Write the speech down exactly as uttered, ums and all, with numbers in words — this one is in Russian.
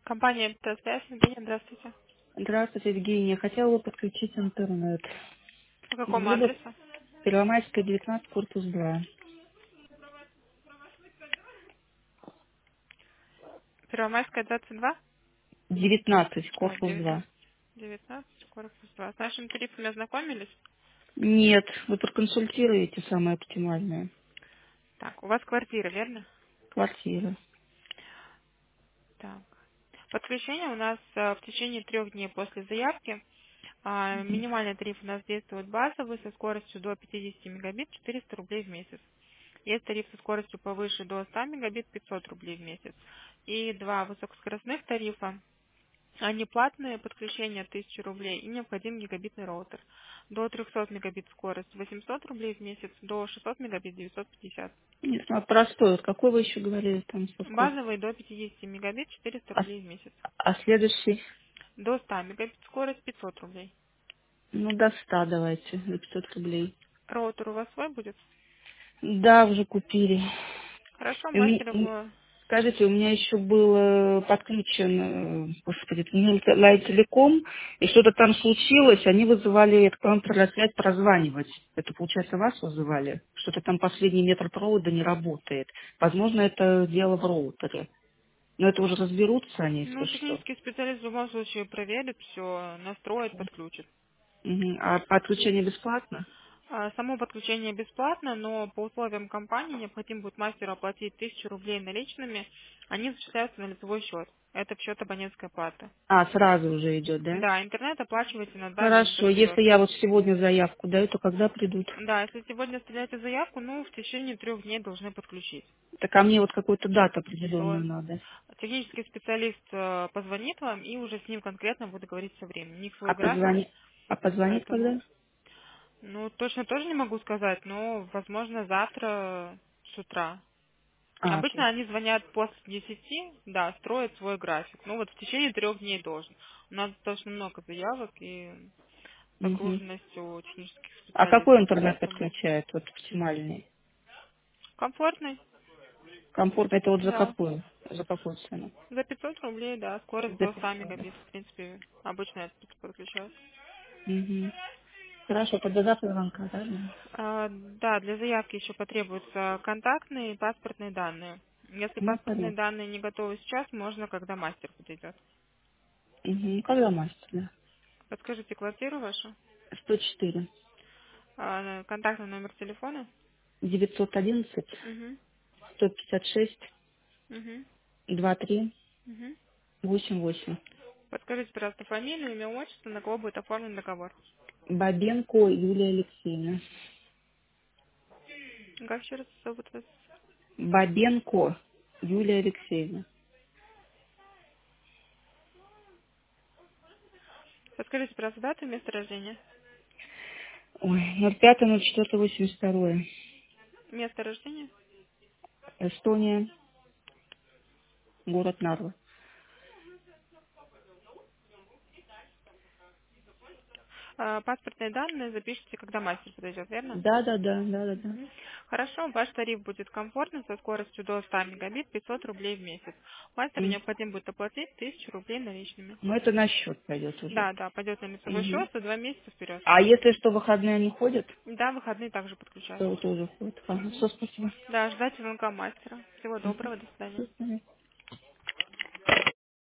Компания ТСС, Евгения, здравствуйте. Здравствуйте, Евгения. Я хотела бы подключить интернет. По какому Могли бы адресу? Первомайская, девятнадцать, корпус два. Первомайская, двадцать два? девятнадцать, Ой, корпус два. девятнадцать. девятнадцать, корпус два. С нашими тарифами ознакомились? Нет, вы проконсультируете самое оптимальное. Так, у вас квартира, верно? Квартира. Так. Подключение у нас э, в течение трех дней после заявки. А, Минимальный тариф у нас действует базовый со скоростью до пятьдесят мегабит, четыреста рублей в месяц. Есть тариф со скоростью повыше до ста мегабит, пятьсот рублей в месяц. И два высокоскоростных тарифа. Они платные, подключение тысяча рублей и необходим гигабитный роутер. До трехсот мегабит скорость восемьсот рублей в месяц, до шестисот мегабит девятьсот пятьдесят. Нет, ну, а простой. Вот какой вы еще говорили там со скоростью? Базовый до пятидесяти мегабит четыреста А, рублей в месяц. а следующий? До ста мегабит скорость пятьсот рублей. Ну, до ста давайте, за пятьсот рублей. Роутер у вас свой будет? Да, уже купили. Хорошо, И у меня- мастер его... Скажите, у меня еще был э, подключен, э, господи, Лай Телеком, и что-то там случилось, они вызывали к вам опять прозванивать. Это, получается, вас вызывали? Что-то там последний метр провода не работает. Возможно, это дело в роутере. Но это уже разберутся они, если Ну, что. технический специалист в любом случае проверит все, настроит, подключит. Мгм. А подключение бесплатно? А, Само подключение бесплатно, но по условиям компании необходимо будет мастеру оплатить тысячу рублей наличными. Они зачисляются на лицевой счет. Это в счет абонентской платы. А, сразу уже идет, да? Да, интернет оплачиваете на два месяца Хорошо, вперед. если я вот сегодня заявку даю, то когда придут? Да, если сегодня оставляете заявку, ну, в течение трех дней должны подключить. Так а мне вот какую-то дату До... определенную надо. Технический специалист э, позвонит вам, и уже с ним конкретно будет говорить со временем. У них А свой график, позвонит, а позвонит поэтому... когда? Ну, точно тоже не могу сказать, но, возможно, завтра с утра. А, то Обычно есть. они звонят после десяти, да, строят свой график. Ну вот в течение трех дней должен. У нас достаточно много заявок и Мгм. загруженность у технических А какой специалистов, интернет поэтому подключает, вот оптимальный? комфортный, Комфортный это вот за да. какую? За какую цену? За пятьсот рублей, да, скорость За до ста пятьсот. мегабит, в принципе, обычно это подключают. Мгм. Хорошо, тогда завтра звонка, да? Да. А, да, для заявки еще потребуются контактные и паспортные данные. Если Ну, паспортные понятно. данные не готовы сейчас, можно, когда мастер подойдет. Угу. Когда мастер, да? Подскажите квартиру вашу, сто четыре. а, контактный номер телефона. девятьсот одиннадцать. Угу. сто пятьдесят шесть. Угу. двадцать три. Угу. восемьдесят восемь. Подскажите, пожалуйста, фамилию, имя, отчество, на кого будет оформлен договор. Бабенко Юлия Алексеевна. Как еще раз зовут вас? Бабенко Юлия Алексеевна. Подскажите, пожалуйста, дату и место рождения. Ой, ноль пятое ноль четвёртое восемьдесят второе. Место рождения. Эстония, город Нарва. А, паспортные данные запишите, когда мастер подойдет, верно? Да, да, да, да, да, да. Мгм. Хорошо, ваш тариф будет комфортный со скоростью до ста мегабит, пятьсот рублей в месяц. Мастеру М. необходимо будет оплатить тысячу рублей наличными. Ну, это на счет пойдет уже. Да, да, пойдет на лицевой Мгм. счет за два месяца вперед. А если что, выходные они ходят, Да, выходные также подключаются. то тоже ходят. Ага, Мгм. все, спасибо. Да, ждать звонка мастера. Всего Мгм. доброго, до свидания. Всё, понятно.